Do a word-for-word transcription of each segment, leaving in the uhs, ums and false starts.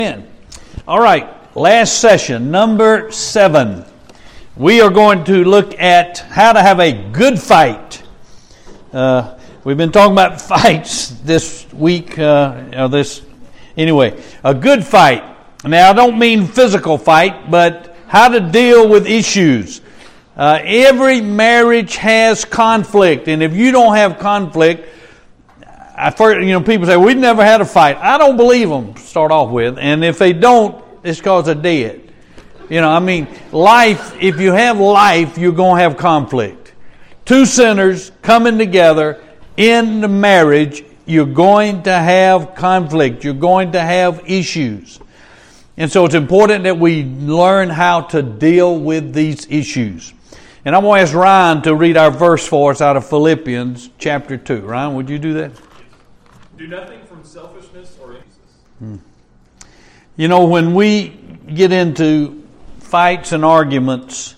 Amen. All right, last session, number seven. We are going to look at how to have a good fight. Uh, we've been talking about fights this week, uh, or this, anyway, a good fight. Now, I don't mean physical fight, but how to deal with issues. Uh, every marriage has conflict, and if you don't have conflict, I first, you know, people say, we've never had a fight. I don't believe them, to start off with. And if they don't, it's because they're dead. You know, I mean, life, if you have life, you're going to have conflict. Two sinners coming together in the marriage, you're going to have conflict. You're going to have issues. And so it's important that we learn how to deal with these issues. And I'm going to ask Ryan to read our verse for us out of Philippians chapter two. Ryan, would you do that? Do nothing from selfishness or emphasis. Hmm. You know, when we get into fights and arguments,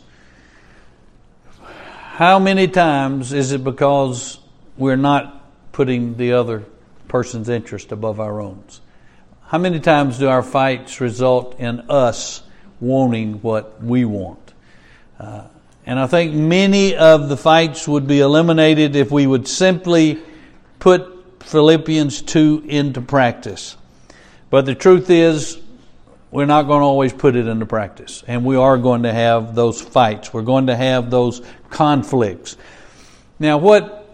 how many times is it because we're not putting the other person's interest above our own? How many times do our fights result in us wanting what we want? Uh, and I think many of the fights would be eliminated if we would simply put Philippians two into practice. But the truth is, we're not going to always put it into practice. And we are going to have those fights. We're going to have those conflicts. Now, what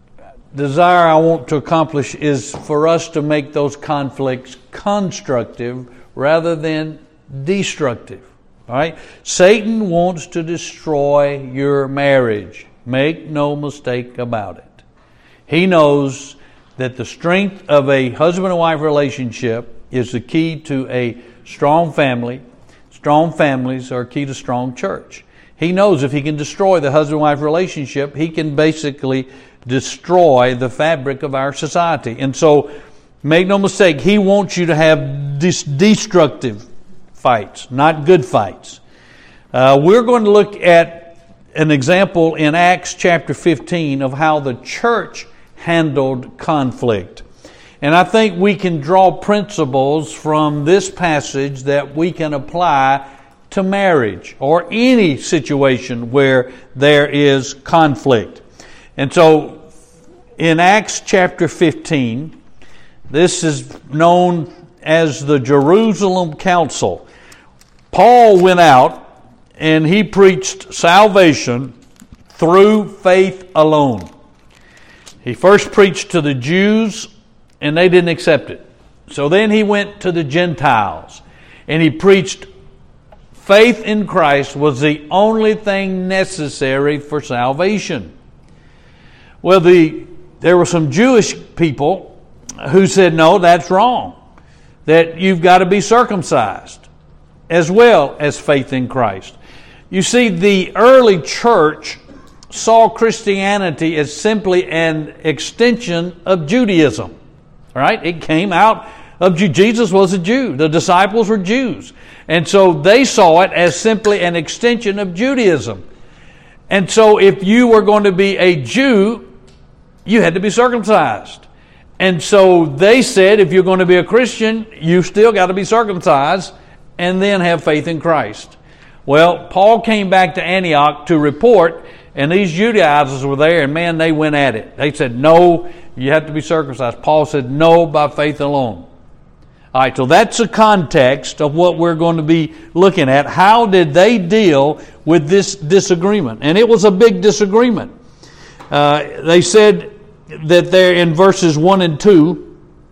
desire I want to accomplish is for us to make those conflicts constructive rather than destructive. All right? Satan wants to destroy your marriage. Make no mistake about it. He knows that the strength of a husband and wife relationship is the key to a strong family. Strong families are key to strong church. He knows if he can destroy the husband and wife relationship, he can basically destroy the fabric of our society. And so, make no mistake, he wants you to have dis- destructive fights, not good fights. Uh, we're going to look at an example in Acts chapter fifteen of how the church handled conflict. And I think we can draw principles from this passage that we can apply to marriage or any situation where there is conflict. And so in Acts chapter fifteen, this is known as the Jerusalem Council. Paul went out and he preached salvation through faith alone. He first preached to the Jews, and they didn't accept it. So then he went to the Gentiles, and he preached faith in Christ was the only thing necessary for salvation. Well, the there were some Jewish people who said, no, that's wrong. That you've got to be circumcised as well as faith in Christ. You see, the early church saw Christianity as simply an extension of Judaism. Right? It came out of Jew. Jesus was a Jew. The disciples were Jews. And so they saw it as simply an extension of Judaism. And so if you were going to be a Jew, you had to be circumcised. And so they said, if you're going to be a Christian, you still got to be circumcised and then have faith in Christ. Well, Paul came back to Antioch to report, and these Judaizers were there, and man, they went at it. They said, no, you have to be circumcised. Paul said, no, by faith alone. All right, so that's the context of what we're going to be looking at. How did they deal with this disagreement? And it was a big disagreement. Uh, they said that there in verses one and two,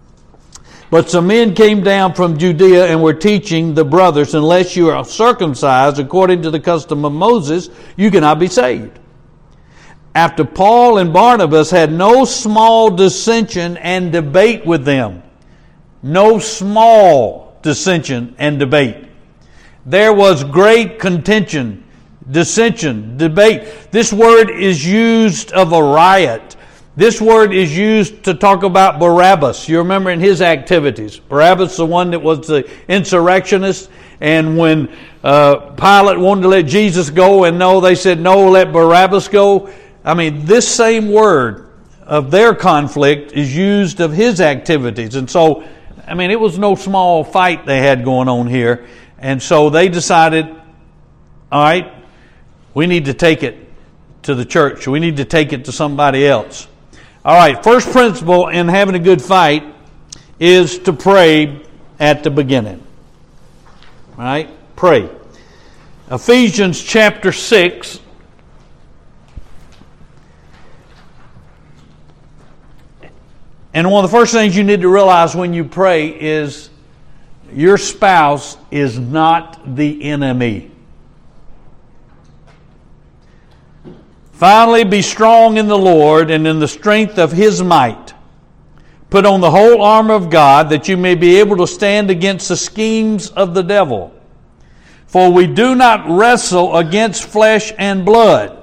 but some men came down from Judea and were teaching the brothers, unless you are circumcised according to the custom of Moses, you cannot be saved. After Paul and Barnabas had no small dissension and debate with them. No small dissension and debate. There was great contention, dissension, debate. This word is used of a riot. This word is used to talk about Barabbas. You remember in his activities. Barabbas, the one that was the insurrectionist. And when uh, Pilate wanted to let Jesus go, and no, they said, no, let Barabbas go. I mean, this same word of their conflict is used of his activities. And so I mean, it was no small fight they had going on here. And so they decided, all right, we need to take it to the church. We need to take it to somebody else. All right, first principle in having a good fight is to pray at the beginning. All right, pray. Ephesians chapter six. And one of the first things you need to realize when you pray is your spouse is not the enemy. Finally, be strong in the Lord and in the strength of His might. Put on the whole armor of God that you may be able to stand against the schemes of the devil. For we do not wrestle against flesh and blood,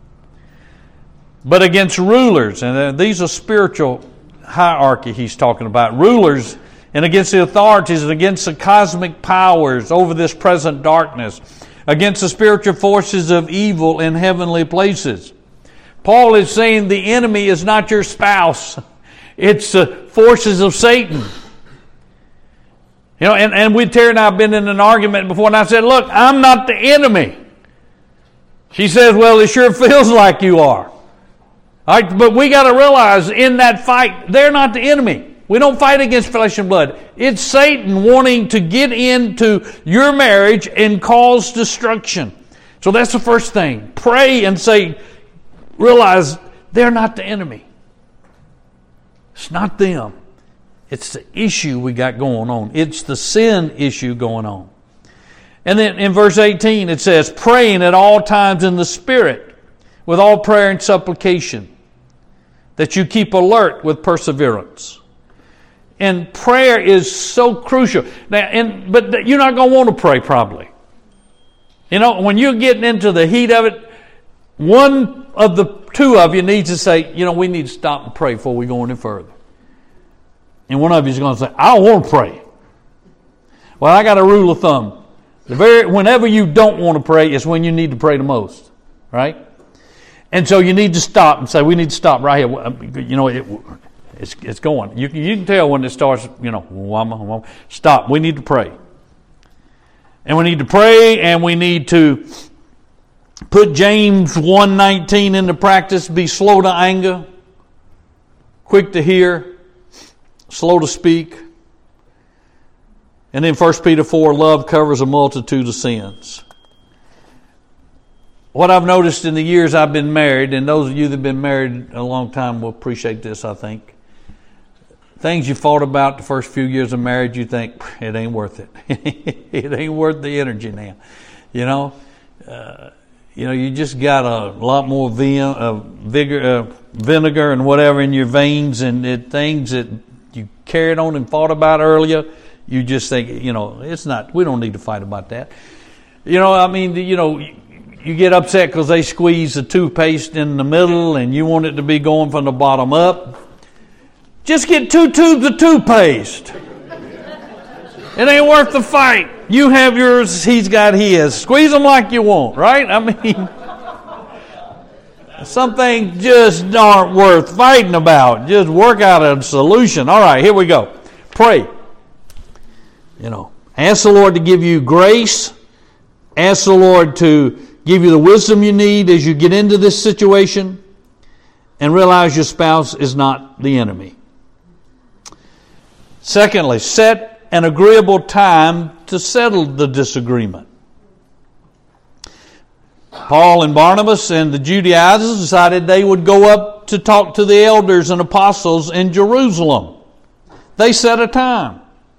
but against rulers. And these are spiritual hierarchy he's talking about. Rulers, and against the authorities, and against the cosmic powers over this present darkness, against the spiritual forces of evil in heavenly places. Paul is saying the enemy is not your spouse. It's the forces of Satan. You know, and, and we, Terry and I have been in an argument before, and I said, look, I'm not the enemy. She says, well, it sure feels like you are. All right, but we got to realize in that fight, they're not the enemy. We don't fight against flesh and blood. It's Satan wanting to get into your marriage and cause destruction. So that's the first thing. Pray and say, realize they're not the enemy. It's not them. It's the issue we got going on. It's the sin issue going on. And then in verse eighteen it says, praying at all times in the Spirit, with all prayer and supplication, that you keep alert with perseverance. And prayer is so crucial. Now, and but you're not going to want to pray probably. You know, when you're getting into the heat of it, one of the two of you needs to say, you know, we need to stop and pray before we go any further. And one of you is going to say, I don't want to pray. Well, I got a rule of thumb. The very whenever you don't want to pray is when you need to pray the most, right? And so you need to stop and say, we need to stop right here. You know, it, it's it's going. You, you can tell when it starts, you know, stop. We need to pray. And we need to pray, and we need to put James one nineteen into practice. Be slow to anger, quick to hear, slow to speak. And then First Peter four, love covers a multitude of sins. What I've noticed in the years I've been married, and those of you that have been married a long time will appreciate this, I think. Things you fought about the first few years of marriage, you think, it ain't worth it. It ain't worth the energy now. You know, uh, you know, you just got a lot more vim, uh, vigor, uh, vinegar and whatever in your veins, and it, things that you carried on and fought about earlier, you just think, you know, it's not, we don't need to fight about that. You know, I mean, you know, you get upset because they squeeze the toothpaste in the middle and you want it to be going from the bottom up. Just get two tubes of toothpaste. It ain't worth the fight. You have yours, he's got his. Squeeze them like you want, right? I mean, some things just aren't worth fighting about. Just work out a solution. All right, here we go. Pray. You know, ask the Lord to give you grace. Ask the Lord to give you the wisdom you need as you get into this situation, and realize your spouse is not the enemy. Secondly, set an agreeable time to settle the disagreement. Paul and Barnabas and the Judaizers decided they would go up to talk to the elders and apostles in Jerusalem. They set a time.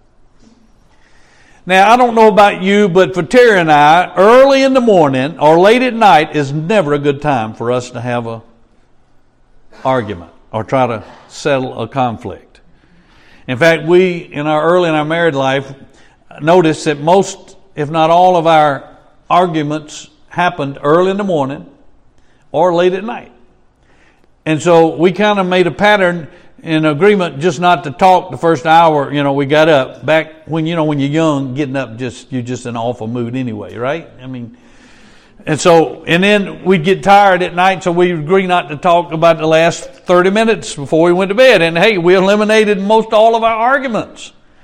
Now, I don't know about you, but for Terry and I, early in the morning or late at night is never a good time for us to have an argument or try to settle a conflict. In fact, we, in our early in our married life, noticed that most, if not all of our arguments happened early in the morning or late at night. And so we kind of made a pattern in agreement just not to talk the first hour, you know, we got up. Back when, you know, when you're young, getting up, just you're just in an awful mood anyway, right? I mean, and so, and then we'd get tired at night, so we'd agree not to talk about the last thirty minutes before we went to bed. And hey, we eliminated most all of our arguments.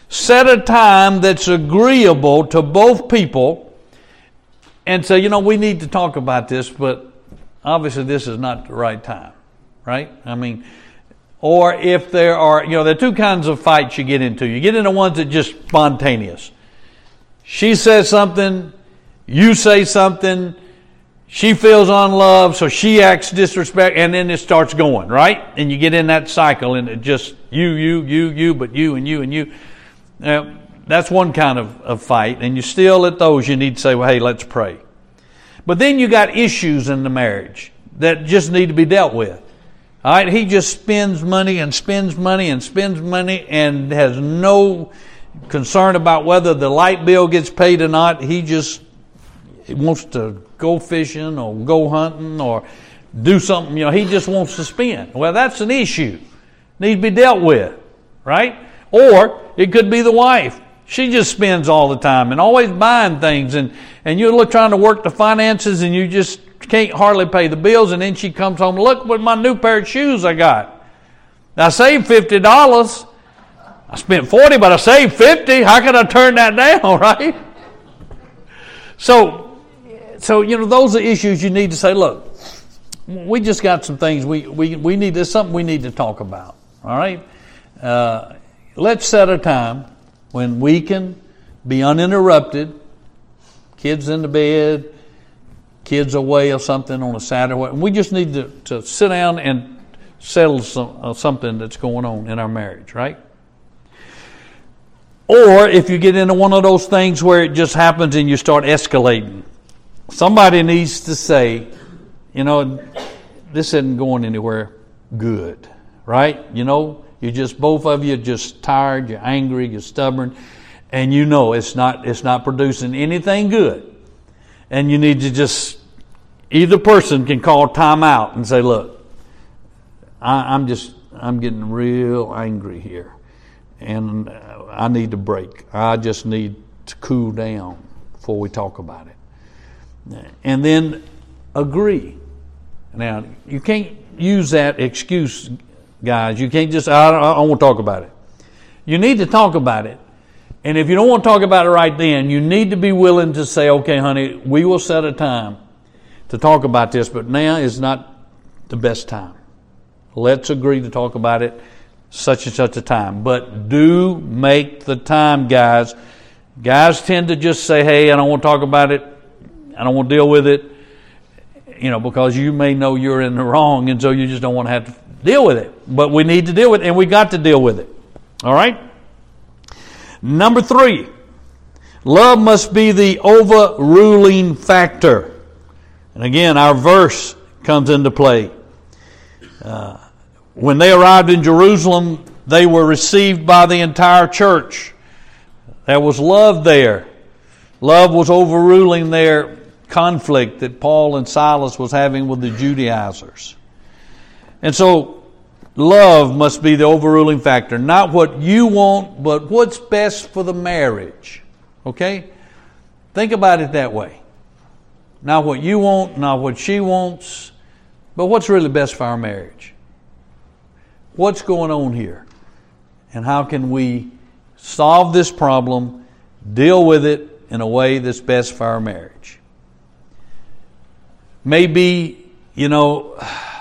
Set a time that's agreeable to both people and say, you know, we need to talk about this, but obviously this is not the right time, right? I mean, or if there are, you know, there are two kinds of fights you get into. You get into ones that are just spontaneous. She says something, you say something, she feels unloved, so she acts disrespect, and then it starts going, right? And you get in that cycle, and it just you, you, you, you, but you, and you, and you. Now, that's one kind of, of fight, and you still at those, you need to say, well, hey, let's pray. But then you got issues in the marriage that just need to be dealt with. All right, he just spends money and spends money and spends money and has no concern about whether the light bill gets paid or not. He just wants to go fishing or go hunting or do something. You know, he just wants to spend. Well, that's an issue. Needs to be dealt with, right? Or it could be the wife. She just spends all the time and always buying things, and, and you're trying to work the finances and you just can't hardly pay the bills, and then she comes home, look what my new pair of shoes I got. I saved fifty dollars. I spent forty dollars, but I saved fifty dollars. How can I turn that down, right? So, so you know, those are issues you need to say, look, we just got some things we, we, we need, there's something we need to talk about, all right? Uh, let's set a time when we can be uninterrupted, kids in the bed, kids away or something on a Saturday. We just need to, to sit down and settle some, uh, something that's going on in our marriage, right? Or if you get into one of those things where it just happens and you start escalating, somebody needs to say, you know, this isn't going anywhere good, right? You know, you just, both of you just tired, you're angry, you're stubborn, and you know it's not it's not producing anything good. And you need to just, either person can call time out and say, look, I, I'm just, I'm getting real angry here, and I need to break. I just need to cool down before we talk about it. And then agree. Now, you can't use that excuse, guys. You can't just, I don't, I don't want to talk about it. You need to talk about it. And if you don't want to talk about it right then, you need to be willing to say, okay, honey, we will set a time to talk about this, but now is not the best time. Let's agree to talk about it such and such a time. But do make the time, guys. Guys tend to just say, hey, I don't want to talk about it. I don't want to deal with it. You know, because you may know you're in the wrong, and so you just don't want to have to deal with it. But we need to deal with it, and we got to deal with it. All right? Number three, love must be the overruling factor. And again, our verse comes into play. Uh, when they arrived in Jerusalem, they were received by the entire church. There was love there. Love was overruling their conflict that Paul and Silas was having with the Judaizers. And so, love must be the overruling factor. Not what you want, but what's best for the marriage. Okay? Think about it that way. Not what you want, not what she wants, but what's really best for our marriage. What's going on here? And how can we solve this problem, deal with it in a way that's best for our marriage? Maybe, you know,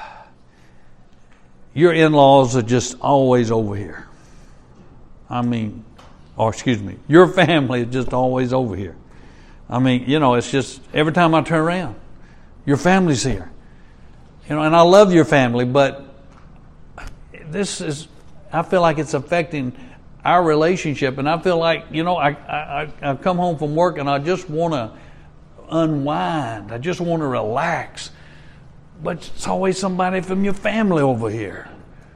your in-laws are just always over here. I mean, or excuse me, your family is just always over here. I mean, you know, it's just every time I turn around, your family's here. You know, and I love your family, but this is, I feel like it's affecting our relationship, and I feel like, you know, I I, I come home from work and I just want to unwind. I just want to relax. But it's always somebody from your family over here.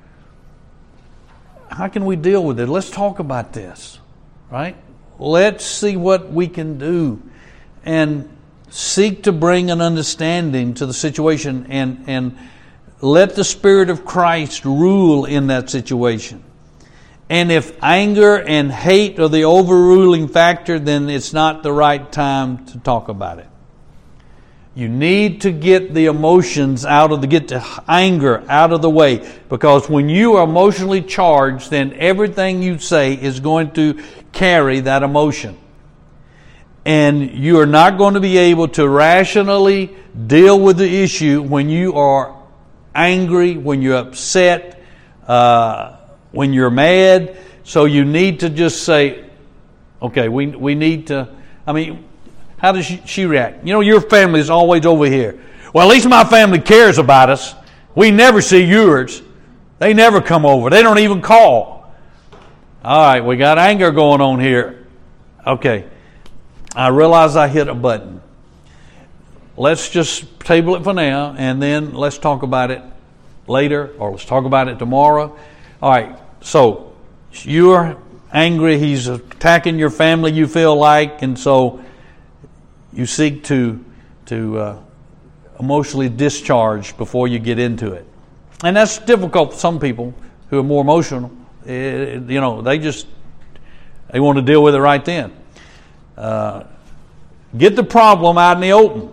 How can we deal with it? Let's talk about this, right? Let's see what we can do and seek to bring an understanding to the situation, and, and let the Spirit of Christ rule in that situation. And if anger and hate are the overruling factor, then it's not the right time to talk about it. You need to get the emotions out of the, get the anger out of the way. Because when you are emotionally charged, then everything you say is going to carry that emotion. And you are not going to be able to rationally deal with the issue when you are angry, when you're upset, uh, when you're mad. So you need to just say, okay, we we need to, I mean, how does she, she react? You know, your family is always over here. Well, at least my family cares about us. We never see yours. They never come over. They don't even call. All right, we got anger going on here. Okay, I realize I hit a button. Let's just table it for now, and then let's talk about it later, or let's talk about it tomorrow. All right, so you're angry. He's attacking your family, you feel like, and so you seek to to uh, emotionally discharge before you get into it. And that's difficult for some people who are more emotional. It, you know, they just, they want to deal with it right then. Uh, get the problem out in the open.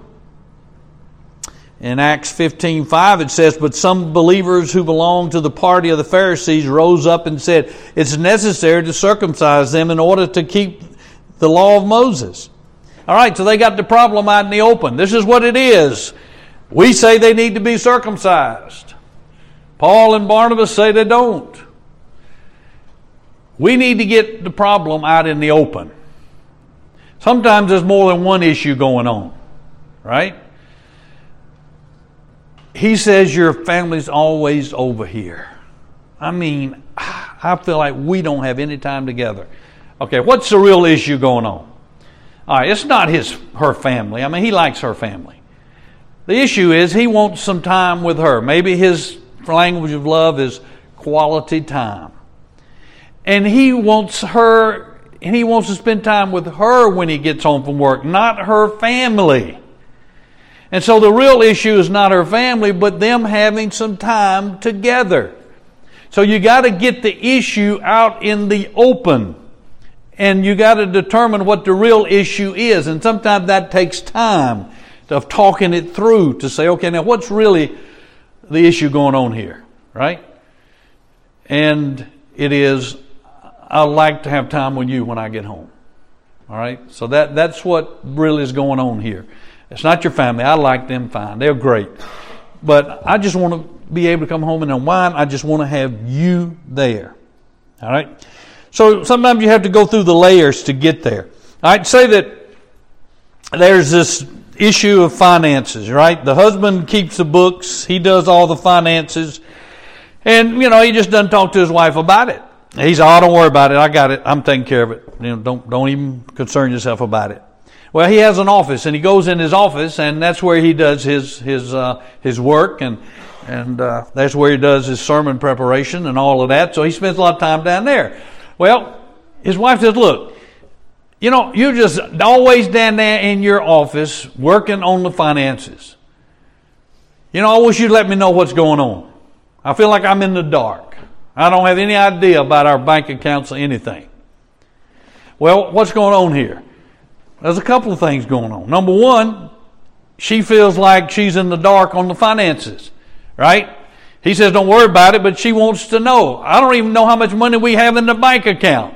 In Acts fifteen five it says, but some believers who belonged to the party of the Pharisees rose up and said, it's necessary to circumcise them in order to keep the law of Moses. All right, so they got the problem out in the open. This is what it is. We say they need to be circumcised. Paul and Barnabas say they don't. We need to get the problem out in the open. Sometimes there's more than one issue going on, right? He says your family's always over here. I mean, I feel like we don't have any time together. Okay, what's the real issue going on? All right, it's not his her family. I mean, he likes her family. The issue is he wants some time with her. Maybe his language of love is quality time. And he wants her, and he wants to spend time with her when he gets home from work, not her family. And so the real issue is not her family, but them having some time together. So you got to get the issue out in the open. And you got to determine what the real issue is. And sometimes that takes time of talking it through to say, okay, now what's really the issue going on here, right? And it is, I'd like to have time with you when I get home. All right? So that that's what really is going on here. It's not your family. I like them fine. They're great. But I just want to be able to come home and unwind. I just want to have you there. All right? So sometimes you have to go through the layers to get there. I'd say that there's this issue of finances, right? The husband keeps the books. He does all the finances. And, you know, he just doesn't talk to his wife about it. He's, oh, don't worry about it. I got it. I'm taking care of it. You know, don't, don't even concern yourself about it. Well, he has an office, and he goes in his office, and that's where he does his, his, uh, his work, and, and, uh, that's where he does his sermon preparation and all of that. So he spends a lot of time down there. Well, his wife says, look, you know, you're just always down there in your office working on the finances. You know, I wish you'd let me know what's going on. I feel like I'm in the dark. I don't have any idea about our bank accounts or anything. Well, what's going on here? There's a couple of things going on. Number one, she feels like she's in the dark on the finances, right? He says, don't worry about it, but she wants to know. I don't even know how much money we have in the bank account.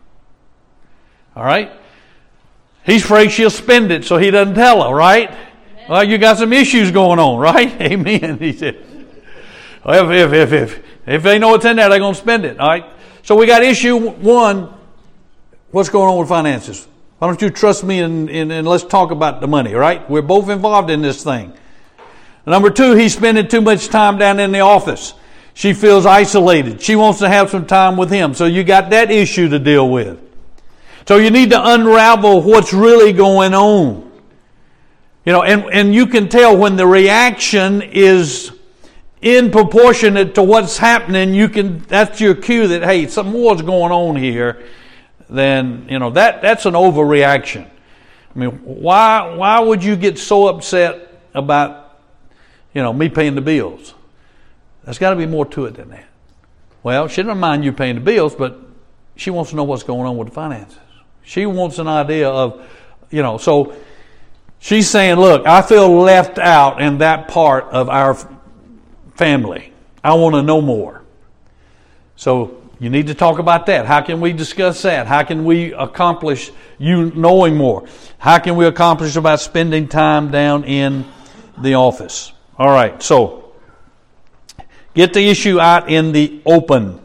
All right? He's afraid she'll spend it, so he doesn't tell her, right? Amen. Well, you got some issues going on, right? Amen. He said, well, if, if, if, if, if they know what's in there, they're going to spend it, all right? So we got issue one, what's going on with finances? Why don't you trust me and, and, and let's talk about the money, right? We're both involved in this thing. Number two, he's spending too much time down in the office. She feels isolated. She wants to have some time with him. So you got that issue to deal with. So you need to unravel what's really going on. You know, and, and you can tell when the reaction is in proportionate to what's happening, you can, that's your cue that, hey, something more's going on here. Then, you know, that, that's an overreaction. I mean, why, why would you get so upset about, you know, me paying the bills? There's got to be more to it than that. Well, she doesn't mind you paying the bills, but she wants to know what's going on with the finances. She wants an idea of, you know, so She's saying, look, I feel left out in that part of our family. I want to know more. So you need to talk about that. How can we discuss that? How can we accomplish you knowing more? How can we accomplish about spending time down in the office? All right, so get the issue out in the open.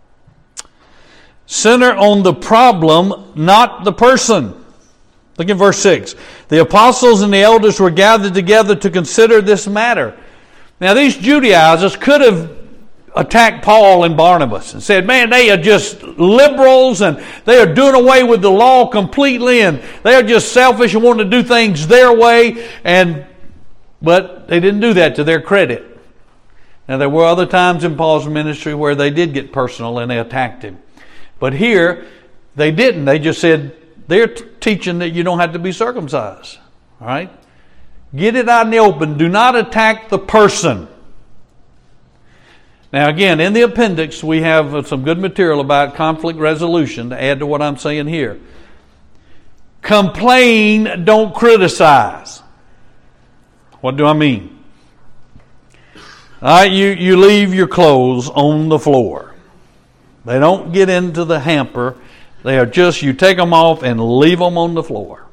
Center on the problem, not the person. Look at verse six. The apostles and the elders were gathered together to consider this matter. Now these Judaizers could have attacked Paul and Barnabas and said, man, they are just liberals and they are doing away with the law completely and they are just selfish and want to do things their way. And but they didn't do that to their credit. Now there were other times in Paul's ministry where they did get personal and they attacked him. But here they didn't. They just said, they're t- teaching that you don't have to be circumcised. All right? Get it out in the open. Do not attack the person. Now again, in the appendix, we have some good material about conflict resolution to add to what I'm saying here. Complain, don't criticize. What do I mean? All right, you, you leave your clothes on the floor. They don't get into the hamper. They are just, you take them off and leave them on the floor.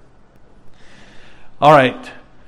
All right.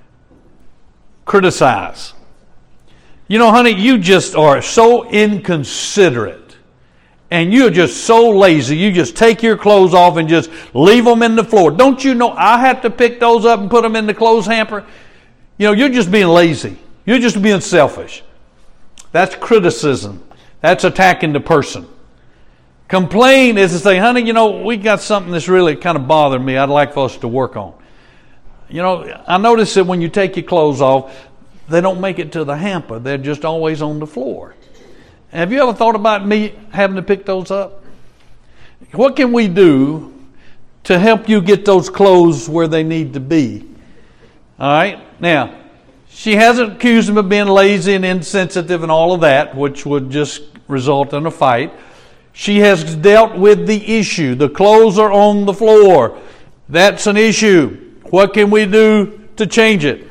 Criticize. You know, honey, you just are so inconsiderate. And you're just so lazy. You just take your clothes off and just leave them in the floor. Don't you know I have to pick those up and put them in the clothes hamper? You know, you're just being lazy. You're just being selfish. That's criticism. That's attacking the person. Complain is to say, honey, you know, we got something that's really kind of bothering me. I'd like for us to work on. You know, I notice that when you take your clothes off, they don't make it to the hamper. They're just always on the floor. Have you ever thought about me having to pick those up? What can we do to help you get those clothes where they need to be? All right? Now, she hasn't accused him of being lazy and insensitive and all of that, which would just result in a fight. She has dealt with the issue. The clothes are on the floor. That's an issue. What can we do to change it?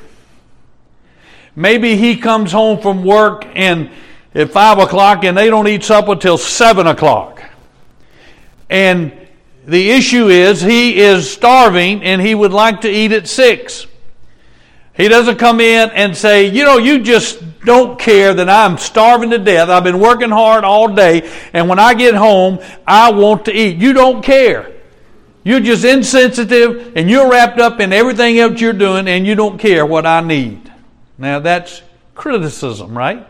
Maybe he comes home from work and at five o'clock and they don't eat supper till seven o'clock. And the issue is he is starving and he would like to eat at six. He doesn't come in and say, you know, you just don't care that I'm starving to death. I've been working hard all day, and when I get home, I want to eat. You don't care. You're just insensitive, and you're wrapped up in everything else you're doing, and you don't care what I need. Now, that's criticism, right?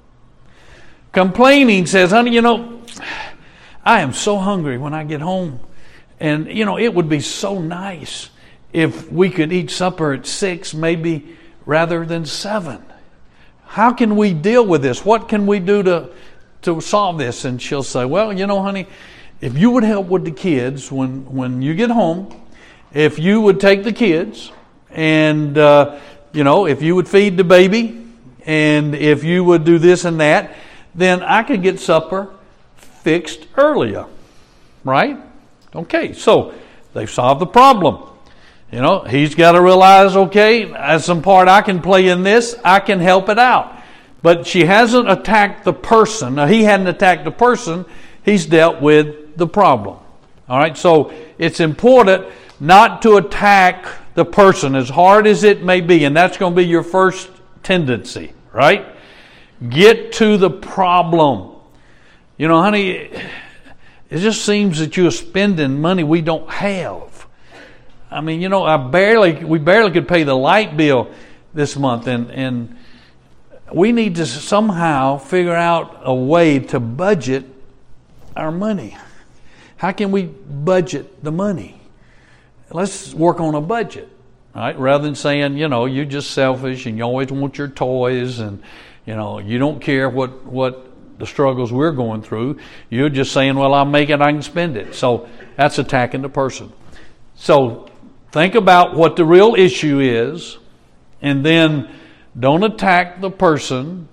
Complaining says, honey, you know, I am so hungry when I get home, and, you know, it would be so nice if we could eat supper at six, maybe rather than seven. How can we deal with this? What can we do to, to solve this? And she'll say, well, you know, honey, if you would help with the kids when, when you get home, if you would take the kids and, uh, you know, if you would feed the baby and if you would do this and that, then I could get supper fixed earlier. Right? Okay, so they've solved the problem. You know, he's got to realize, okay, as some part I can play in this, I can help it out. But she hasn't attacked the person. Now, he hadn't attacked the person. He's dealt with the problem. All right, so it's important not to attack the person as hard as it may be. And that's going to be your first tendency, right? Get to the problem. You know, honey, it just seems that you're spending money we don't have. I mean, you know, I barely we barely could pay the light bill this month, and, and we need to somehow figure out a way to budget our money. How can we budget the money? Let's work on a budget, right? Rather than saying, you know, you're just selfish and you always want your toys and, you know, you don't care what, what the struggles we're going through. You're just saying, well, I'll make it, I can spend it. So that's attacking the person. So think about what the real issue is, and then don't attack the person.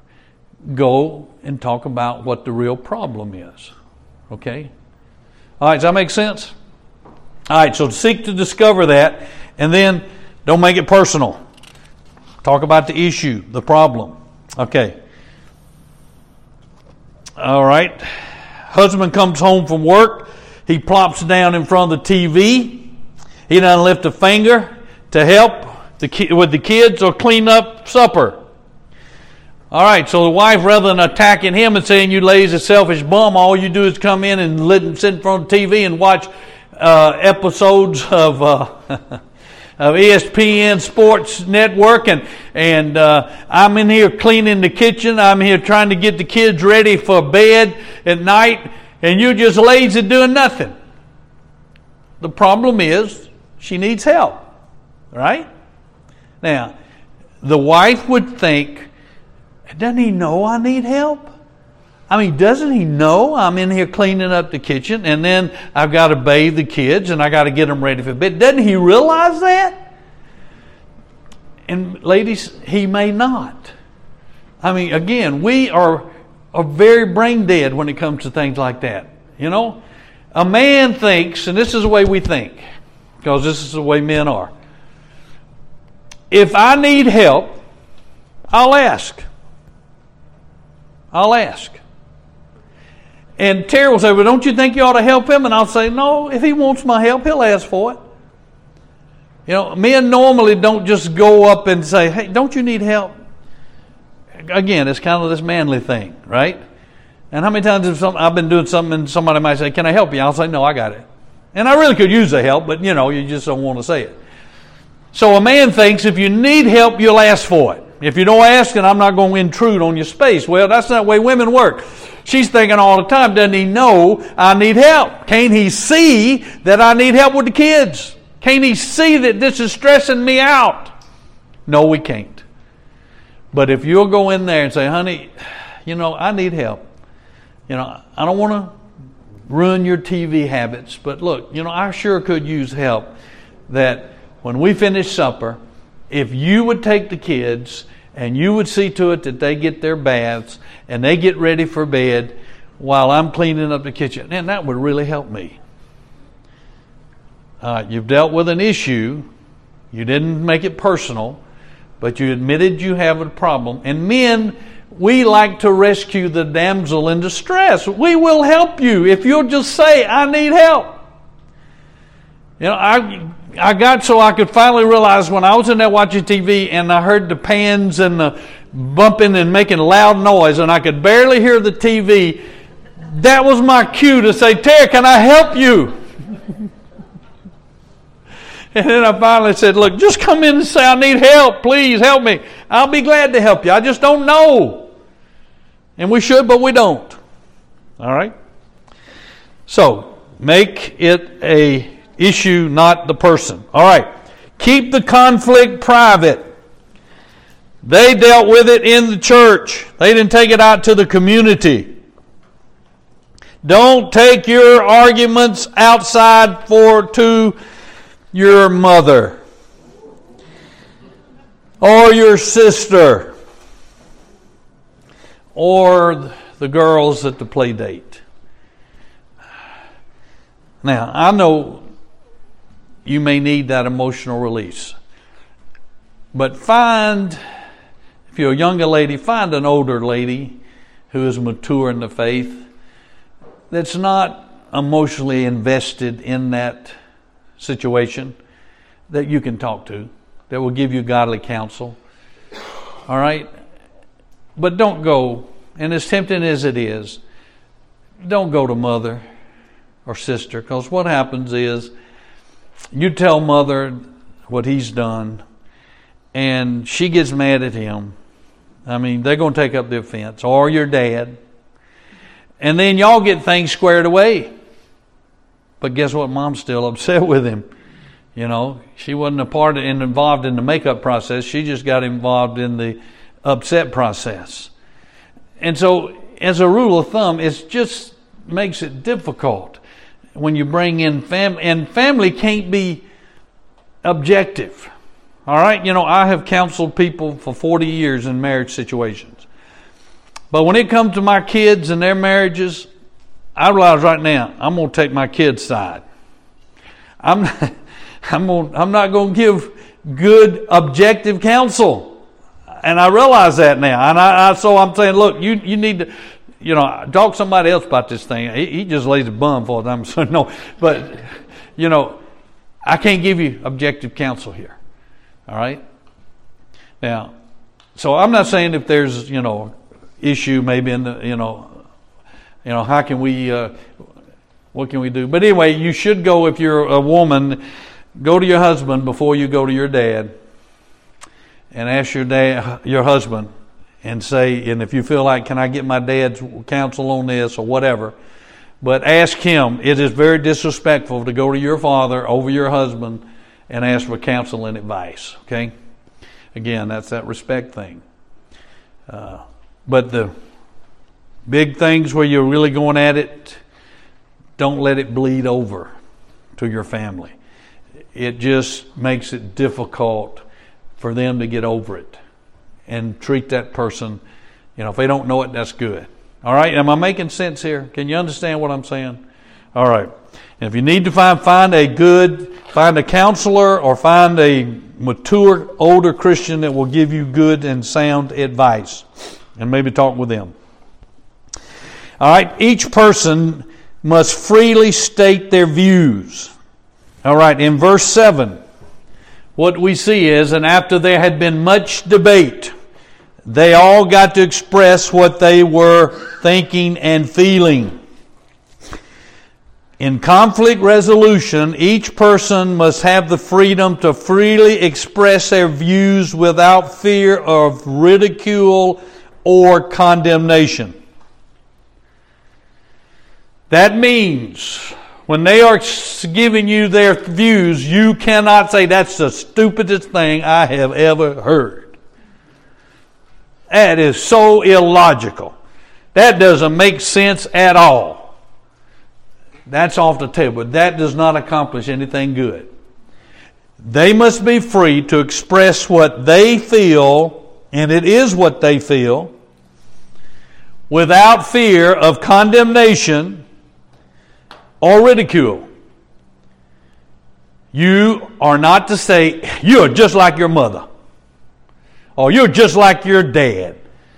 Go and talk about what the real problem is. Okay? All right, does that make sense? All right, so seek to discover that, and then Don't make it personal. Talk about the issue, the problem. Okay. All right. Husband comes home from work. He plops down in front of the T V. He doesn't lift a finger to help the ki- with the kids or clean up supper. All right, so the wife, rather than attacking him and saying, you lazy, selfish bum, all you do is come in and let, sit in front of the T V and watch uh, episodes of uh, of E S P N Sports Network, and, and uh, I'm in here cleaning the kitchen. I'm here trying to get the kids ready for bed at night, and you're just lazy doing nothing. The problem is she needs help, right? Now, the wife would think, doesn't he know I need help? I mean, doesn't he know I'm in here cleaning up the kitchen, and then I've got to bathe the kids and I got to get them ready for bed? Doesn't he realize that? And ladies, he may not. I mean, again, we are, are very brain dead when it comes to things like that. You know, a man thinks, and this is the way we think, because this is the way men are. If I need help, I'll ask. I'll ask. And Terry will say, well, don't you think you ought to help him? And I'll say, no, if he wants my help, he'll ask for it. You know, men normally don't just go up and say, hey, don't you need help? Again, it's kind of this manly thing, right? And how many times have some, I've been doing something and somebody might say, can I help you? I'll say, no, I got it. And I really could use the help, but you know, you just don't want to say it. So a man thinks if you need help, you'll ask for it. If you don't ask, then I'm not going to intrude on your space. Well, that's not the way women work. She's thinking all the time, doesn't he know I need help? Can't he see that I need help with the kids? Can't he see that this is stressing me out? No, we can't. But if you'll go in there and say, honey, you know, I need help. You know, I don't want to ruin your T V habits, but look, you know, I sure could use help. That when we finish supper, if you would take the kids and you would see to it that they get their baths and they get ready for bed while I'm cleaning up the kitchen, and that would really help me. Uh, you've dealt with an issue. You didn't make it personal, but you admitted you have a problem. And men, we like to rescue the damsel in distress. We will help you if you'll just say, I need help. You know, I I got so I could finally realize when I was in there watching T V and I heard the pans and the bumping and making loud noise and I could barely hear the T V, that was my cue to say, Terry, can I help you? And then I finally said, look, just come in and say, I need help. Please help me. I'll be glad to help you. I just don't know. And we should, but we don't. All right? So, make it a issue, not the person. All right. Keep the conflict private. They dealt with it in the church. They didn't take it out to the community. Don't take your arguments outside for to your mother or your sister or the girls at the play date. Now, I know you may need that emotional release, but find, if you're a younger lady, find an older lady who is mature in the faith that's not emotionally invested in that situation, that you can talk to, that will give you godly counsel. All right? But don't go, and as tempting as it is, don't go to mother or sister, because what happens is you tell mother what he's done and she gets mad at him. I mean, they're going to take up the offense, or your dad, and then y'all get things squared away. But guess what? Mom's still upset with him. You know, she wasn't a part of, and involved in the makeup process. She just got involved in the upset process. And so, as a rule of thumb, it just makes it difficult when you bring in family. And family can't be objective. All right? You know, I have counseled people for forty years in marriage situations. But when it comes to my kids and their marriages, I realize right now, I'm going to take my kids' side. I'm not, I'm, going, I'm not going to give good objective counsel. And I realize that now. And I, I so I'm saying, look, you, you need to, you know, talk to somebody else about this thing. He, he just lays a bum for them. So no, but, you know, I can't give you objective counsel here. All right? Now, so I'm not saying if there's, you know, issue maybe in the, you know, you know, how can we, uh, what can we do? But anyway, you should go, if you're a woman, go to your husband before you go to your dad and ask your dad, your husband, and say, and if you feel like, can I get my dad's counsel on this or whatever, but ask him. It is very disrespectful to go to your father over your husband and ask for counsel and advice, okay? Again, that's that respect thing. Uh, but the big things where you're really going at it, don't let it bleed over to your family. It just makes it difficult for them to get over it and treat that person. You know, if they don't know it, that's good. All right, am I making sense here? Can you understand what I'm saying? All right. And if you need to find find a good, find a counselor or find a mature, older Christian that will give you good and sound advice, and maybe talk with them. All right, each person must freely state their views. All right, in verse seven, what we see is, and after there had been much debate, they all got to express what they were thinking and feeling. In conflict resolution, each person must have the freedom to freely express their views without fear of ridicule or condemnation. That means when they are giving you their views, you cannot say, that's the stupidest thing I have ever heard. That is so illogical. That doesn't make sense at all. That's off the table. That does not accomplish anything good. They must be free to express what they feel, and it is what they feel, without fear of condemnation or ridicule. You are not to say, you're just like your mother, or you're just like your dad.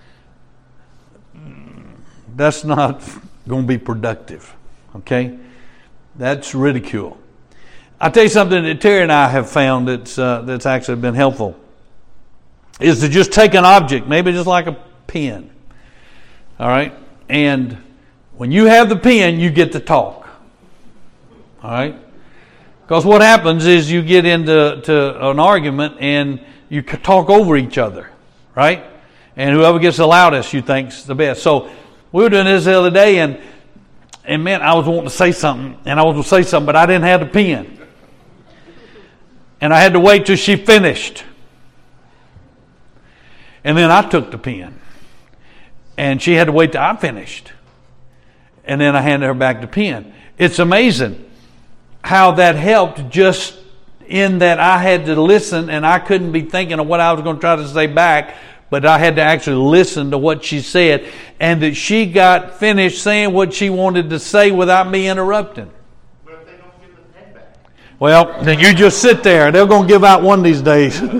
That's not going to be productive. Okay? That's ridicule. I'll tell you something that Terry and I have found that's uh, that's actually been helpful, is to just take an object, maybe just like a pen. All right? And when you have the pen, you get to talk. All right? Because what happens is you get into to an argument and you talk over each other. Right? And whoever gets the loudest, you think's the best. So we were doing this the other day, and And man, I was wanting to say something, and I was going to say something, but I didn't have the pen. And I had to wait till she finished. And then I took the pen. And she had to wait till I finished. And then I handed her back the pen. It's amazing how that helped, just in that I had to listen, and I couldn't be thinking of what I was going to try to say back, but I had to actually listen to what she said, and that she got finished saying what she wanted to say without me interrupting. But if they don't give the pen back? Well, then you just sit there. They're going to give out one of these days. and,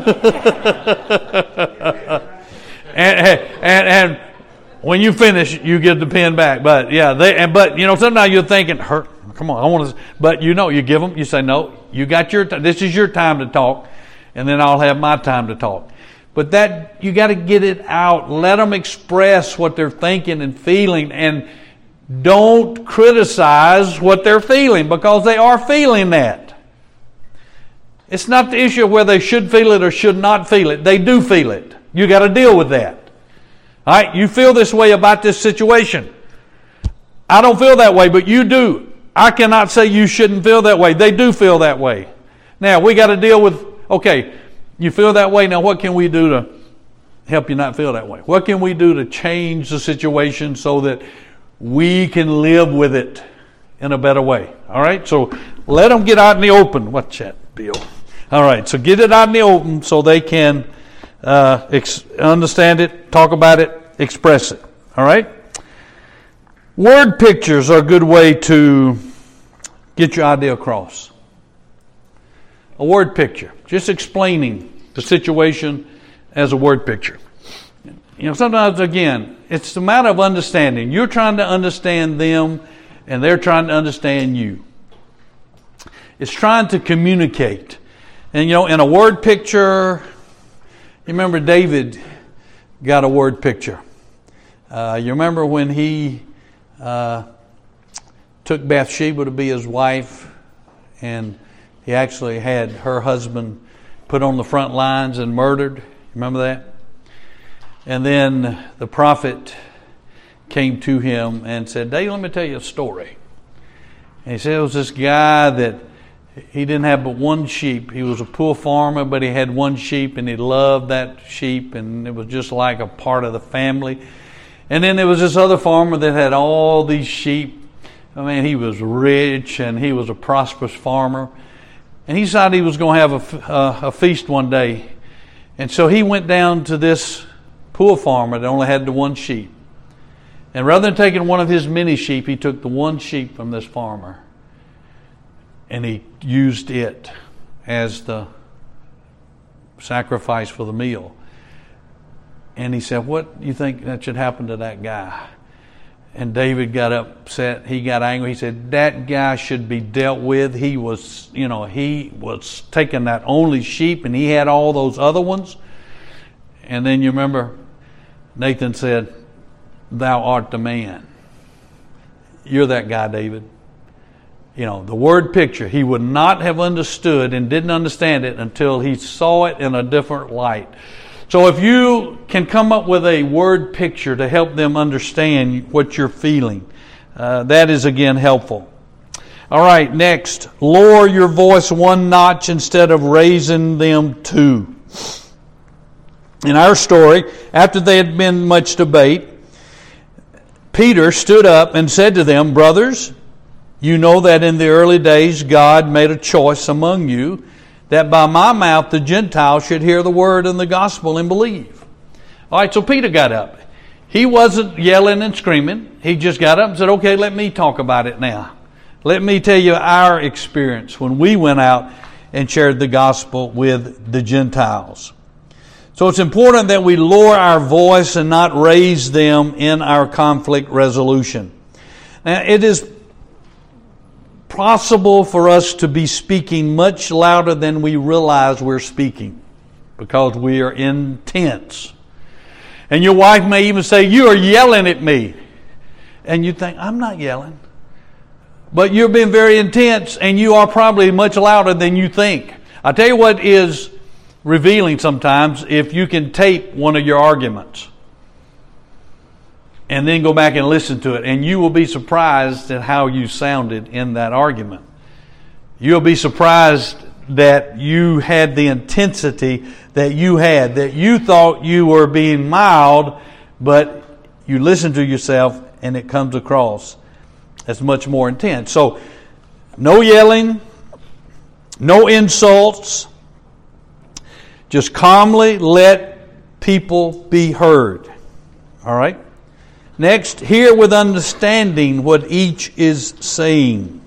and and when you finish, you get the pen back. But yeah, they and but you know sometimes you're thinking, "Her, come on, I want to." But you know, you give them. You say, "No, you got your. T- this is your time to talk, and then I'll have my time to talk." But that, you got to get it out. Let them express what they're thinking and feeling, and don't criticize what they're feeling, because they are feeling that. It's not the issue of whether they should feel it or should not feel it. They do feel it. You got to deal with that. All right, you feel this way about this situation. I don't feel that way, but you do. I cannot say you shouldn't feel that way. They do feel that way. Now, we got to deal with, okay, you feel that way. Now, what can we do to help you not feel that way? What can we do to change the situation so that we can live with it in a better way? All right, so let them get out in the open. What's that, Bill? All right, so get it out in the open so they can uh, ex- understand it, talk about it, express it. All right? Word pictures are a good way to get your idea across. a word picture, just explaining the situation as a word picture. You know, sometimes, again, it's a matter of understanding. You're trying to understand them, and they're trying to understand you. It's trying to communicate. And, you know, in a word picture, you remember David got a word picture. Uh, you remember when he uh, took Bathsheba to be his wife, and he actually had her husband put on the front lines and murdered. Remember that? And then the prophet came to him and said, David, let me tell you a story. And he said it was this guy that he didn't have but one sheep. He was a poor farmer, but he had one sheep, and he loved that sheep, and it was just like a part of the family. And then there was this other farmer that had all these sheep. I mean, he was rich, and he was a prosperous farmer. And he decided he was going to have a, uh, a feast one day. And so he went down to this poor farmer that only had the one sheep. And rather than taking one of his many sheep, he took the one sheep from this farmer, and he used it as the sacrifice for the meal. And he said, what do you think that should happen to that guy? And David got upset. He got angry. He said, that guy should be dealt with. He was, you know, he was taking that only sheep, and he had all those other ones. And then you remember Nathan said, thou art the man. You're that guy, David. You know, the word picture, he would not have understood and didn't understand it until he saw it in a different light. So if you can come up with a word picture to help them understand what you're feeling, uh, that is again helpful. All right, next, lower your voice one notch instead of raising them two. In our story, after there had been much debate, Peter stood up and said to them, brothers, you know that in the early days God made a choice among you that by my mouth the Gentiles should hear the word and the gospel and believe. All right, so Peter got up. He wasn't yelling and screaming. He just got up and said, okay, let me talk about it now. Let me tell you our experience when we went out and shared the gospel with the Gentiles. So it's important that we lower our voice and not raise them in our conflict resolution. Now, it is possible for us to be speaking much louder than we realize we're speaking because we are intense. And your wife may even say, you are yelling at me. And you think, I'm not yelling. But you're being very intense, and you are probably much louder than you think. I'll tell you what is revealing sometimes, if you can tape one of your arguments and then go back and listen to it, and you will be surprised at how you sounded in that argument. You'll be surprised that you had the intensity that you had, that you thought you were being mild, but you listen to yourself and it comes across as much more intense. So, no yelling, no insults, just calmly let people be heard. All right? Next, hear with understanding what each is saying.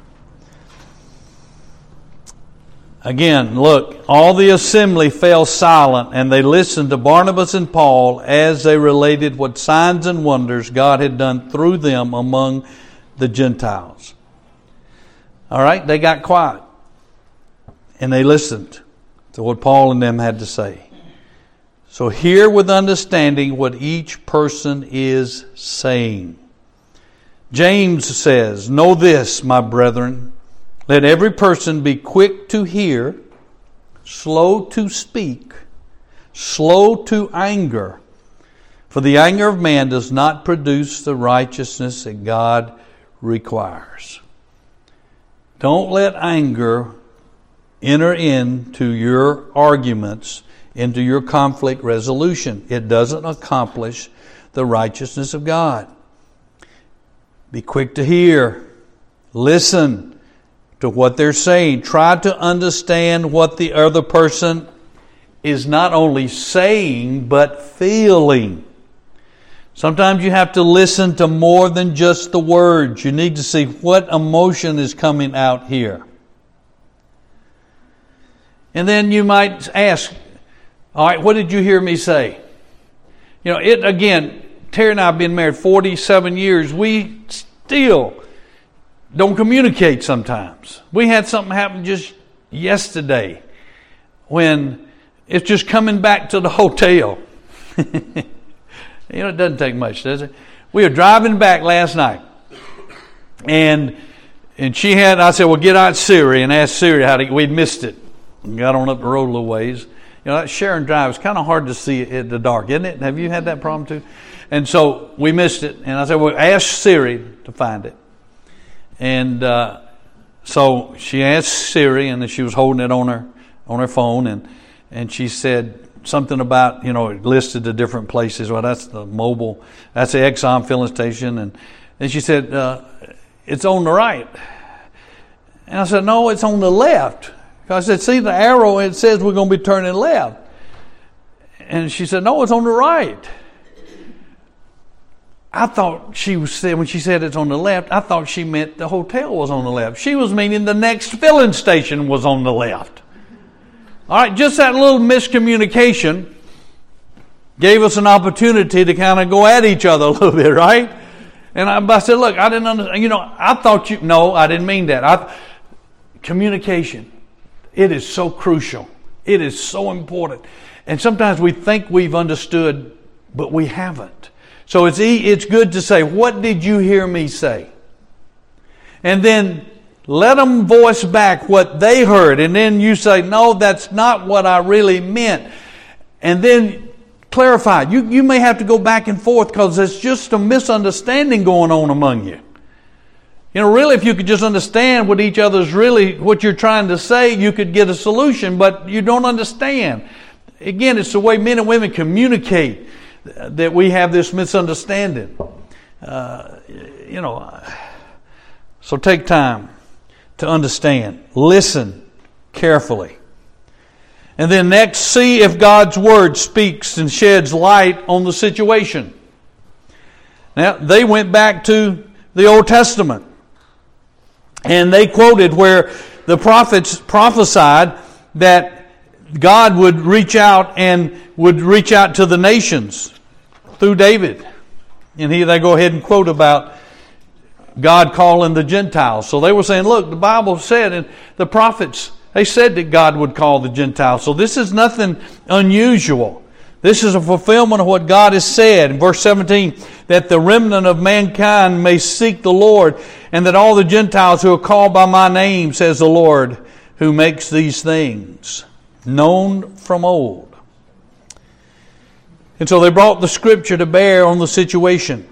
Again, look, all the assembly fell silent, and they listened to Barnabas and Paul as they related what signs and wonders God had done through them among the Gentiles. All right, they got quiet, and they listened to what Paul and them had to say. So hear with understanding what each person is saying. James says, know this, my brethren, let every person be quick to hear, slow to speak, slow to anger. For the anger of man does not produce the righteousness that God requires. Don't let anger enter into your arguments, into your conflict resolution. It doesn't accomplish the righteousness of God. Be quick to hear. Listen to what they're saying. Try to understand what the other person is not only saying, but feeling. Sometimes you have to listen to more than just the words. You need to see what emotion is coming out here. And then you might ask, all right, what did you hear me say? You know, it again, Terry and I have been married forty-seven years. We still don't communicate sometimes. We had something happen just yesterday when it's just coming back to the hotel. You know, it doesn't take much, does it? We were driving back last night, and and she had, I said, well, get out Siri and ask Siri how to, we'd missed it. And got on up the road a little ways. You know, that Sharon Drive is kind of hard to see in the dark, isn't it? Have you had that problem too? And so we missed it, and I said, well, ask Siri to find it. And uh, so she asked Siri, and then she was holding it on her on her phone, and and she said something about, you know, it listed the different places. Well, that's the mobile, that's the Exxon filling station. And then she said, uh, it's on the right. And I said, no, it's on the left. I said, see the arrow, it says we're going to be turning left. And she said, no, it's on the right. I thought she was saying, when she said it's on the left, I thought she meant the hotel was on the left. She was meaning the next filling station was on the left. All right, just that little miscommunication gave us an opportunity to kind of go at each other a little bit, right? And I, I said, look, I didn't understand. You know, I thought you, no, I didn't mean that. I, communication, it is so crucial. It is so important. And sometimes we think we've understood, but we haven't. So it's it's good to say, what did you hear me say? And then let them voice back what they heard. And then you say, no, that's not what I really meant. And then clarify. You, you may have to go back and forth because there's just a misunderstanding going on among you. You know, really, if you could just understand what each other's really, what you're trying to say, you could get a solution, but you don't understand. Again, it's the way men and women communicate that we have this misunderstanding. Uh, you know, so take time to understand. Listen carefully. And then next, see if God's Word speaks and sheds light on the situation. Now, they went back to the Old Testament. And they quoted where the prophets prophesied that God would reach out and would reach out to the nations through David. And here they go ahead and quote about God calling the Gentiles. So they were saying, look, the Bible said, and the prophets, they said that God would call the Gentiles. So this is nothing unusual. This is a fulfillment of what God has said. In verse seventeen, that the remnant of mankind may seek the Lord, and that all the Gentiles who are called by my name, says the Lord, who makes these things known from old. And so they brought the Scripture to bear on the situation.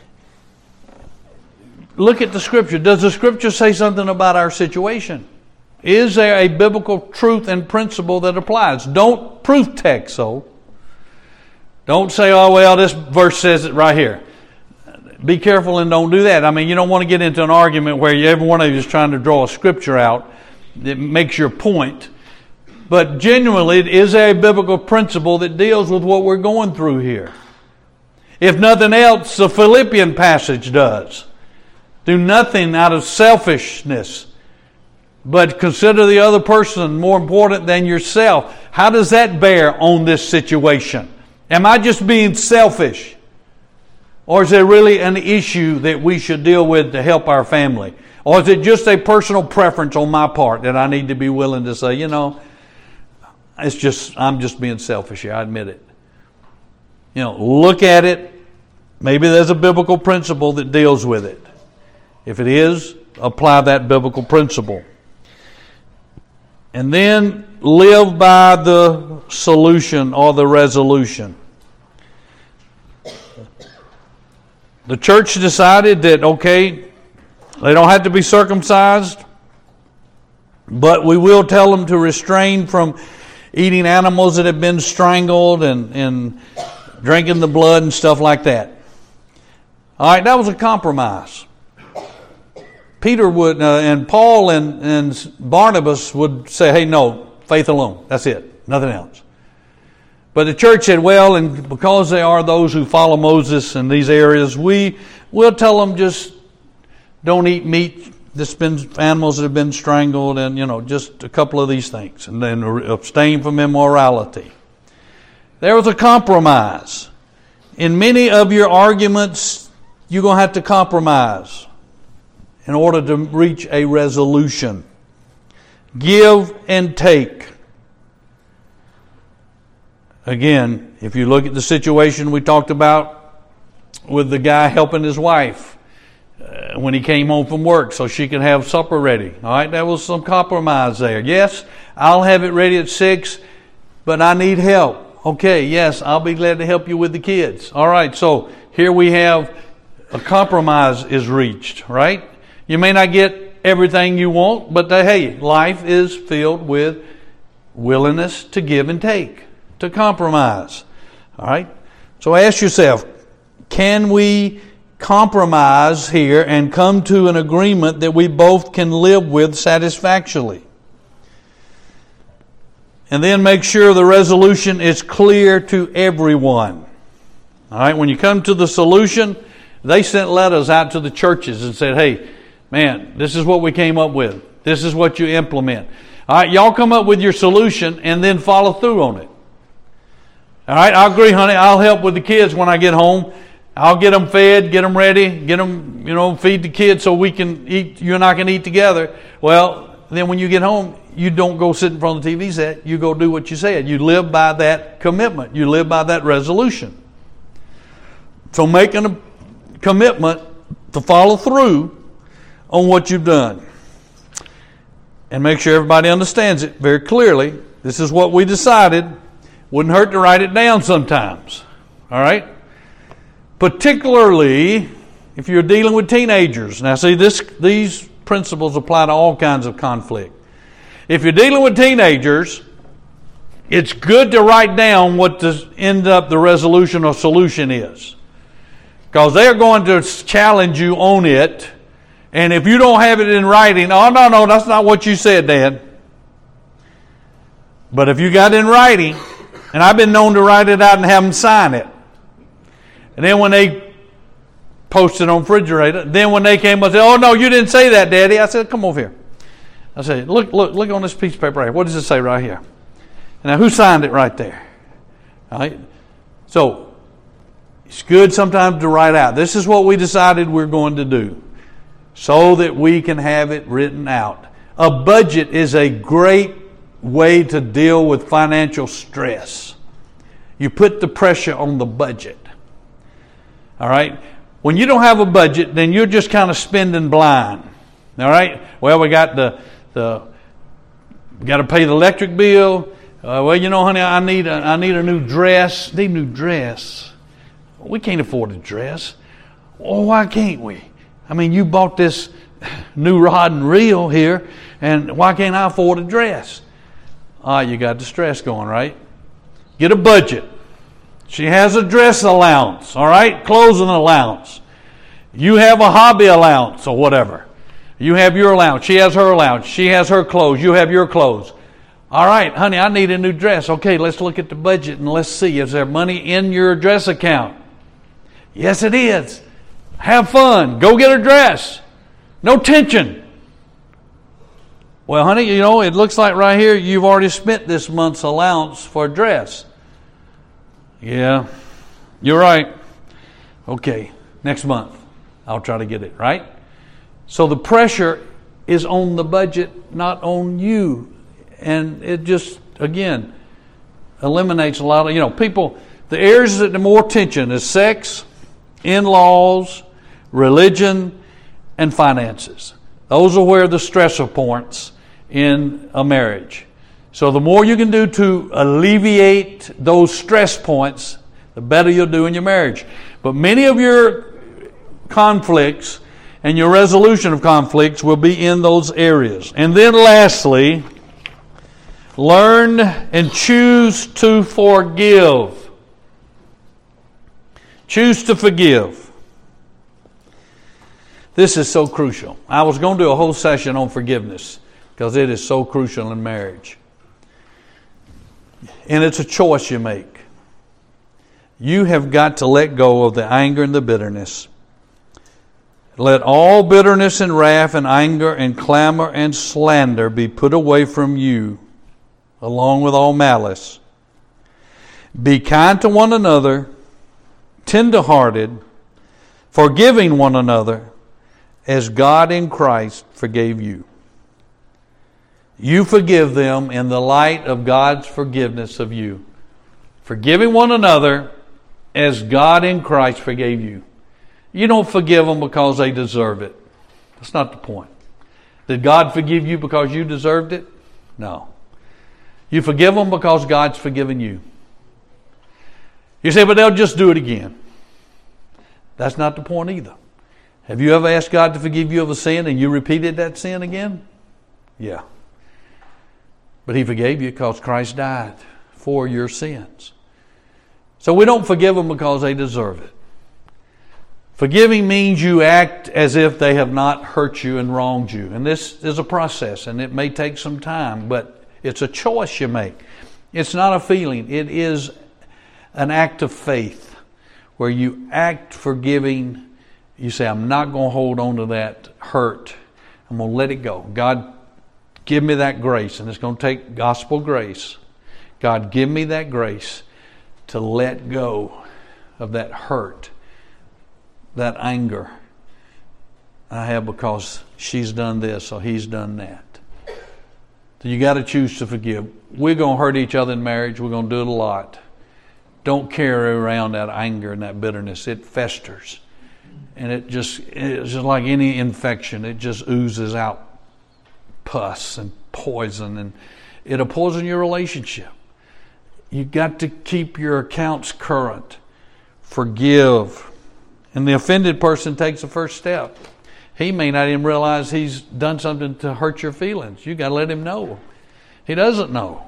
Look at the Scripture. Does the Scripture say something about our situation? Is there a biblical truth and principle that applies? Don't proof text so. Don't say, oh, well, this verse says it right here. Be careful and don't do that. I mean, you don't want to get into an argument where every one of you is trying to draw a Scripture out that makes your point. But genuinely, is there a biblical principle that deals with what we're going through here? If nothing else, the Philippian passage does. Do nothing out of selfishness, but consider the other person more important than yourself. How does that bear on this situation? Am I just being selfish? Or is there really an issue that we should deal with to help our family? Or is it just a personal preference on my part that I need to be willing to say, you know, it's just, I'm just being selfish here, I admit it. You know, look at it. Maybe there's a biblical principle that deals with it. If it is, apply that biblical principle. And then live by the solution or the resolution. The church decided that, okay, they don't have to be circumcised, but we will tell them to refrain from eating animals that have been strangled and, and drinking the blood and stuff like that. All right, that was a compromise. Peter would, uh, and Paul and, and Barnabas would say, hey, no, faith alone. That's it. Nothing else. But the church said, well, and because they are those who follow Moses in these areas, we will tell them just don't eat meat there's been animals that have been strangled, and you know, just a couple of these things, and then abstain from immorality. There was a compromise. In many of your arguments, you're going to have to compromise in order to reach a resolution. Give and take. Again, if you look at the situation we talked about with the guy helping his wife uh, when he came home from work so she could have supper ready. All right, there was some compromise there. Yes, I'll have it ready at six, but I need help. Okay, yes, I'll be glad to help you with the kids. All right, so here we have a compromise is reached, right? You may not get everything you want, but uh, hey, life is filled with willingness to give and take, to compromise. All right? So ask yourself, can we compromise here and come to an agreement that we both can live with satisfactorily? And then make sure the resolution is clear to everyone. All right? When you come to the solution, they sent letters out to the churches and said, hey, man, this is what we came up with. This is what you implement. All right, y'all come up with your solution and then follow through on it. All right, I agree, honey. I'll help with the kids when I get home. I'll get them fed, get them ready, get them, you know, feed the kids so we can eat. You and I can eat together. Well, then when you get home, you don't go sit in front of the T V set. You go do what you said. You live by that commitment. You live by that resolution. So making a commitment to follow through on what you've done. And make sure everybody understands it very clearly. This is what we decided. Wouldn't hurt to write it down sometimes. All right? Particularly if you're dealing with teenagers. Now see, this these principles apply to all kinds of conflict. If you're dealing with teenagers, it's good to write down what the end up the resolution or solution is. Because they're going to challenge you on it. And if you don't have it in writing, oh, no, no, that's not what you said, Dad. But if you got it in writing, and I've been known to write it out and have them sign it. And then when they posted on refrigerator, then when they came and said, oh, no, you didn't say that, Daddy. I said, come over here. I said, look, look, look on this piece of paper right here. What does it say right here? Now, who signed it right there? All right. So, it's good sometimes to write out. This is what we decided we're going to do, so that we can have it written out. A budget is a great way to deal with financial stress. You put the pressure on the budget. All right? When you don't have a budget, then you're just kind of spending blind. All right? Well, we got the the we got to pay the electric bill. Uh, well, you know, honey, I need a, I need a new dress. Need a new dress. We can't afford a dress. Well, why can't we? I mean, you bought this new rod and reel here, and why can't I afford a dress? Ah, you got the stress going, right? Get a budget. She has a dress allowance, all right? Clothing allowance. You have a hobby allowance or whatever. You have your allowance. She has her allowance. She has her clothes. You have your clothes. All right, honey, I need a new dress. Okay, let's look at the budget and let's see. Is there money in your dress account? Yes, it is. Have fun. Go get a dress. No tension. Well, honey, you know, it looks like right here you've already spent this month's allowance for a dress. Yeah, you're right. Okay, next month I'll try to get it, right? So the pressure is on the budget, not on you. And it just, again, eliminates a lot of, you know, people, the areas that are more tension is sex, in-laws, religion, and finances. Those are where the stressor points in a marriage. So the more you can do to alleviate those stress points, the better you'll do in your marriage. But many of your conflicts and your resolution of conflicts will be in those areas. And then lastly, learn and choose to forgive. Choose to forgive. This is so crucial. I was going to do a whole session on forgiveness because it is so crucial in marriage. And it's a choice you make. You have got to let go of the anger and the bitterness. Let all bitterness and wrath and anger and clamor and slander be put away from you, along with all malice. Be kind to one another, tender-hearted, forgiving one another, as God in Christ forgave you. You forgive them in the light of God's forgiveness of you. Forgiving one another as God in Christ forgave you. You don't forgive them because they deserve it. That's not the point. Did God forgive you because you deserved it? No. You forgive them because God's forgiven you. You say, but they'll just do it again. That's not the point either. Have you ever asked God to forgive you of a sin and you repeated that sin again? Yeah. But He forgave you because Christ died for your sins. So we don't forgive them because they deserve it. Forgiving means you act as if they have not hurt you and wronged you. And this is a process, and it may take some time, but it's a choice you make. It's not a feeling. It is an act of faith where you act forgiving. You say, I'm not going to hold on to that hurt. I'm going to let it go. God, give me that grace. And it's going to take gospel grace. God, give me that grace to let go of that hurt, that anger I have because she's done this or he's done that. So you got to choose to forgive. We're going to hurt each other in marriage. We're going to do it a lot. Don't carry around that anger and that bitterness. It festers. And it just, it's just like any infection. It just oozes out pus and poison, and it'll poison your relationship. You got to keep your accounts current. Forgive. And the offended person takes the first step. He may not even realize he's done something to hurt your feelings. You got to let him know. He doesn't know.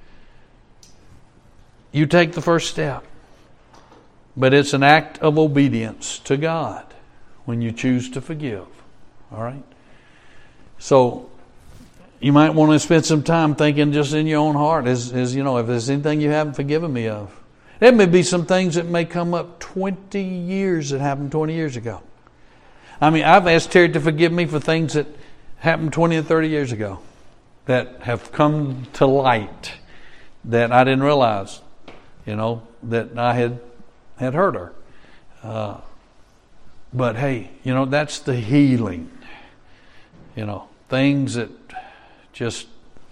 You take the first step. But it's an act of obedience to God when you choose to forgive. All right? So you might want to spend some time thinking just in your own heart, is, is you know, if there's anything you haven't forgiven me of. There may be some things that may come up twenty years that happened twenty years ago. I mean, I've asked Terry to forgive me for things that happened twenty or thirty years ago that have come to light that I didn't realize, you know, that I had had hurt her. Uh, but hey, you know, that's the healing. You know, things that just,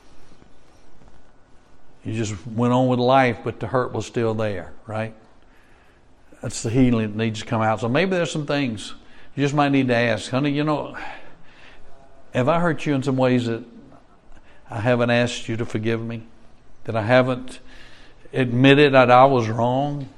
you just went on with life, but the hurt was still there, right? That's the healing that needs to come out. So maybe there's some things you just might need to ask, honey, you know, have I hurt you in some ways that I haven't asked you to forgive me? That I haven't admitted that I was wrong?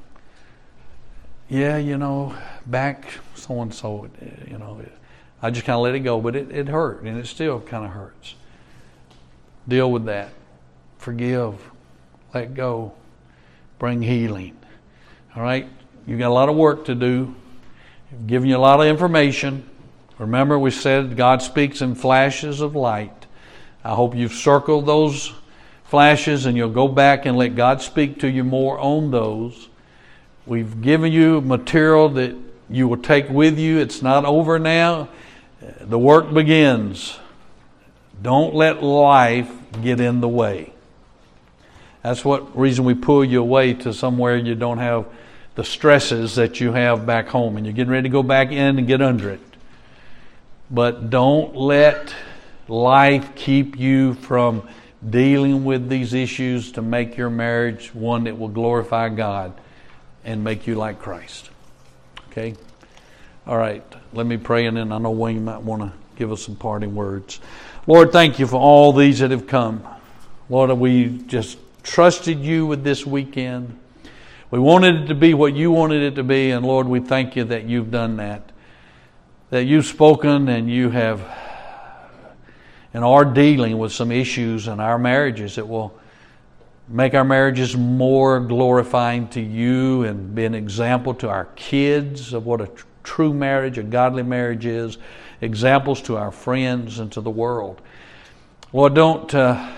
Yeah, you know, back so-and-so, you know, I just kind of let it go, but it, it hurt, and it still kind of hurts. Deal with that. Forgive. Let go. Bring healing. All right? You've got a lot of work to do. I've given you a lot of information. Remember, we said God speaks in flashes of light. I hope you've circled those flashes and you'll go back and let God speak to you more on those. We've given you material that you will take with you. It's not over now. The work begins. Don't let life get in the way. That's what reason we pull you away to somewhere you don't have the stresses that you have back home, and you're getting ready to go back in and get under it. But don't let life keep you from dealing with these issues to make your marriage one that will glorify God and make you like Christ. Okay? All right. Let me pray, and then I know Wayne might want to give us some parting words. Lord, thank you for all these that have come. Lord, we just trusted you with this weekend. We wanted it to be what you wanted it to be, and Lord, we thank you that you've done that. That you've spoken and you have and are dealing with some issues in our marriages that will make our marriages more glorifying to you and be an example to our kids of what a tr- true marriage, a godly marriage is, examples to our friends and to the world. Lord, don't uh,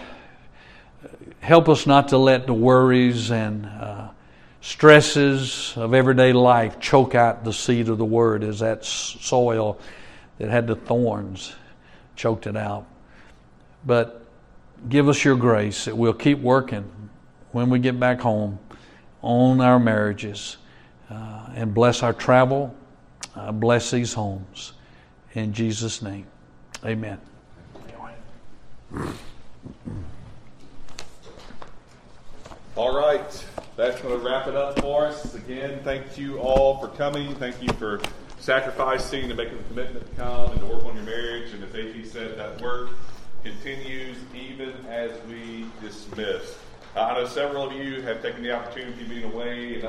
help us not to let the worries and uh, stresses of everyday life choke out the seed of the word as that soil that had the thorns, choked it out. But give us your grace that we'll keep working when we get back home on our marriages, uh, and bless our travel, uh, bless these homes. In Jesus' name, amen. All right, that's going to wrap it up for us. Again, thank you all for coming. Thank you for sacrificing and making the commitment to come and to work on your marriage. And as A P said, that work continues even as we dismiss. Uh, I know several of you have taken the opportunity of being away and